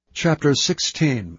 Chapter 16.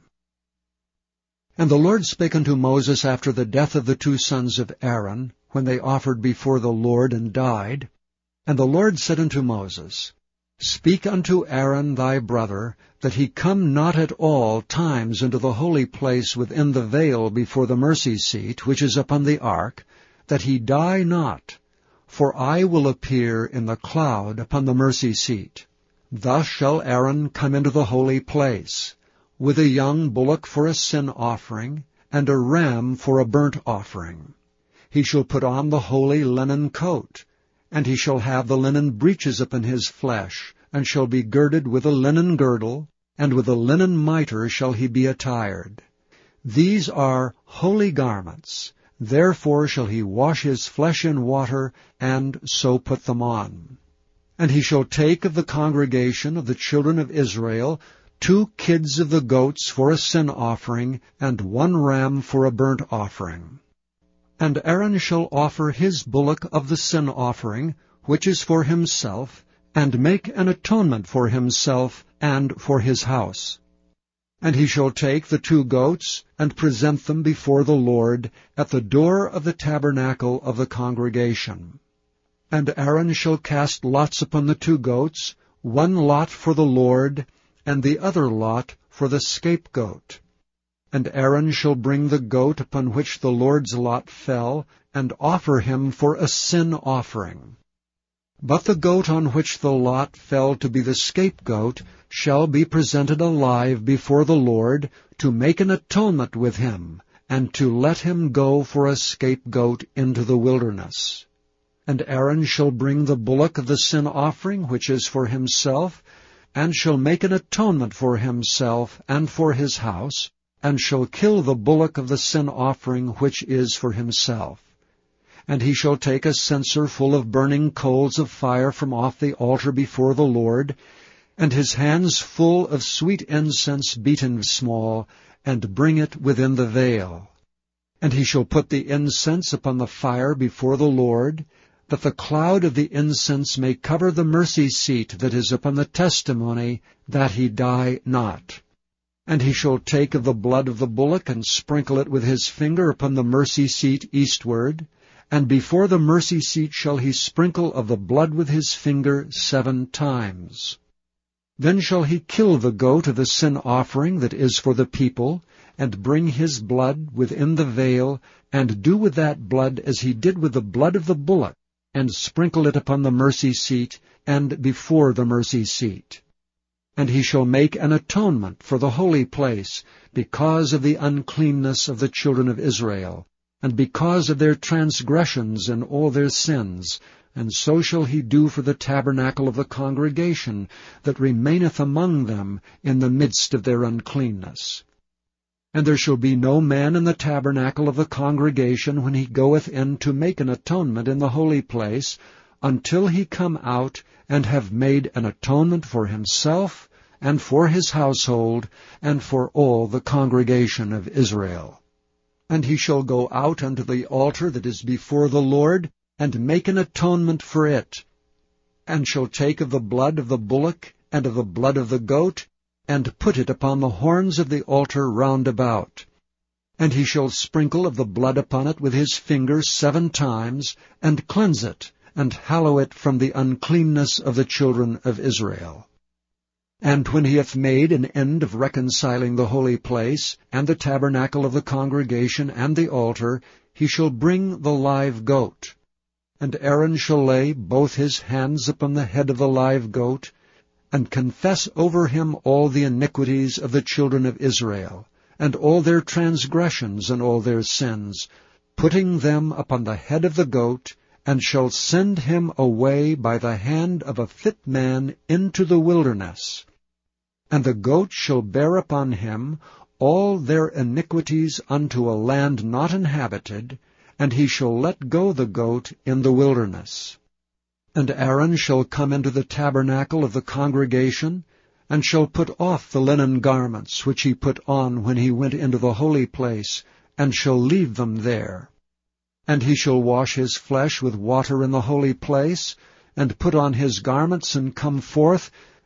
And the Lord spake unto Moses after the death of the two sons of Aaron, when they offered before the Lord and died. And the Lord said unto Moses, Speak unto Aaron thy brother, that he come not at all times into the holy place within the veil before the mercy seat, which is upon the ark, that he die not. For I will appear in the cloud upon the mercy seat. Thus shall Aaron come into the holy place, with a young bullock for a sin offering, and a ram for a burnt offering. He shall put on the holy linen coat, and he shall have the linen breeches upon his flesh, and shall be girded with a linen girdle, and with a linen mitre shall he be attired. These are holy garments, therefore shall he wash his flesh in water, and so put them on. And he shall take of the congregation of the children of Israel 2 kids of the goats for a sin offering, and 1 ram for a burnt offering. And Aaron shall offer his bullock of the sin offering, which is for himself, and make an atonement for himself and for his house. And he shall take the 2 goats, and present them before the Lord at the door of the tabernacle of the congregation. And Aaron shall cast lots upon the 2 goats, 1 lot for the Lord, and the other lot for the scapegoat. And Aaron shall bring the goat upon which the Lord's lot fell, and offer him for a sin offering. But the goat on which the lot fell to be the scapegoat shall be presented alive before the Lord, to make an atonement with him, and to let him go for a scapegoat into the wilderness. And Aaron shall bring the bullock of the sin offering, which is for himself, and shall make an atonement for himself and for his house, and shall kill the bullock of the sin offering which is for himself. And he shall take a censer full of burning coals of fire from off the altar before the Lord, and his hands full of sweet incense beaten small, and bring it within the veil. And he shall put the incense upon the fire before the Lord, that the cloud of the incense may cover the mercy seat that is upon the testimony, that he die not. And he shall take of the blood of the bullock, and sprinkle it with his finger upon the mercy seat eastward, and before the mercy seat shall he sprinkle of the blood with his finger 7 times. Then shall he kill the goat of the sin offering that is for the people, and bring his blood within the veil, and do with that blood as he did with the blood of the bullock, and sprinkle it upon the mercy seat, and before the mercy seat. And he shall make an atonement for the holy place, because of the uncleanness of the children of Israel, and because of their transgressions and all their sins, and so shall he do for the tabernacle of the congregation that remaineth among them in the midst of their uncleanness. And there shall be no man in the tabernacle of the congregation when he goeth in to make an atonement in the holy place, until he come out and have made an atonement for himself, and for his household, and for all the congregation of Israel. And he shall go out unto the altar that is before the Lord, and make an atonement for it, and shall take of the blood of the bullock, and of the blood of the goat, and put it upon the horns of the altar round about. And he shall sprinkle of the blood upon it with his finger 7 times, and cleanse it, and hallow it from the uncleanness of the children of Israel. And when he hath made an end of reconciling the holy place, and the tabernacle of the congregation, and the altar, he shall bring the live goat. And Aaron shall lay both his hands upon the head of the live goat, and confess over him all the iniquities of the children of Israel, and all their transgressions and all their sins, putting them upon the head of the goat, and shall send him away by the hand of a fit man into the wilderness. And the goat shall bear upon him all their iniquities unto a land not inhabited, and he shall let go the goat in the wilderness. And Aaron shall come into the tabernacle of the congregation, and shall put off the linen garments which he put on when he went into the holy place, and shall leave them there. And he shall wash his flesh with water in the holy place, and put on his garments, and come forth,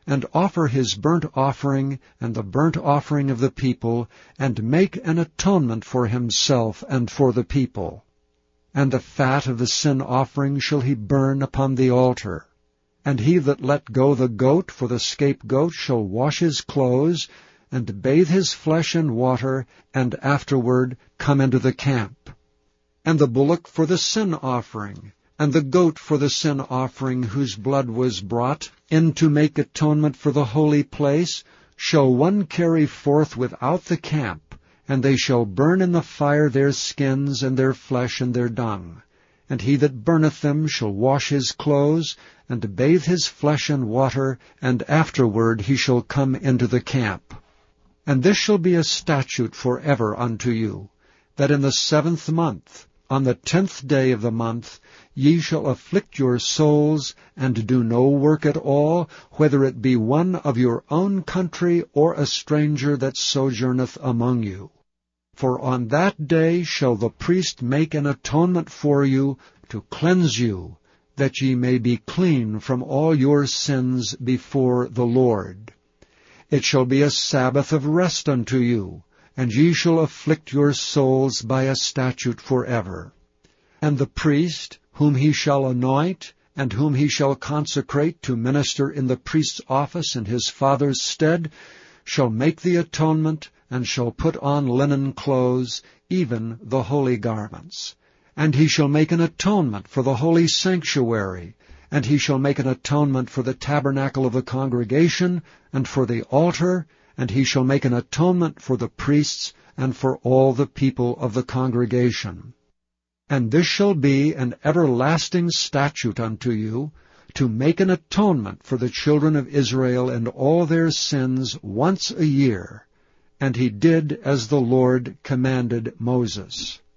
and offer his burnt offering and the burnt offering of the people, and make an atonement for himself and for the people. And the fat of the sin offering shall he burn upon the altar. And he that let go the goat for the scapegoat shall wash his clothes, and bathe his flesh in water, and afterward come into the camp. And the bullock for the sin offering, and the goat for the sin offering, whose blood was brought in to make atonement for the holy place, shall one carry forth without the camp, and they shall burn in the fire their skins, and their flesh, and their dung. And he that burneth them shall wash his clothes, and bathe his flesh in water, and afterward he shall come into the camp. And this shall be a statute forever unto you, that in the 7th month, on the 10th day of the month, ye shall afflict your souls, and do no work at all, whether it be one of your own country, or a stranger that sojourneth among you. For on that day shall the priest make an atonement for you, to cleanse you, that ye may be clean from all your sins before the Lord. It shall be a Sabbath of rest unto you, and ye shall afflict your souls by a statute forever. And the priest, whom he shall anoint, and whom he shall consecrate to minister in the priest's office in his father's stead, shall make the atonement, and shall put on linen clothes, even the holy garments. And he shall make an atonement for the holy sanctuary, and he shall make an atonement for the tabernacle of the congregation, and for the altar, and he shall make an atonement for the priests, and for all the people of the congregation. And this shall be an everlasting statute unto you, to make an atonement for the children of Israel in all their sins once a year. And he did as the Lord commanded Moses.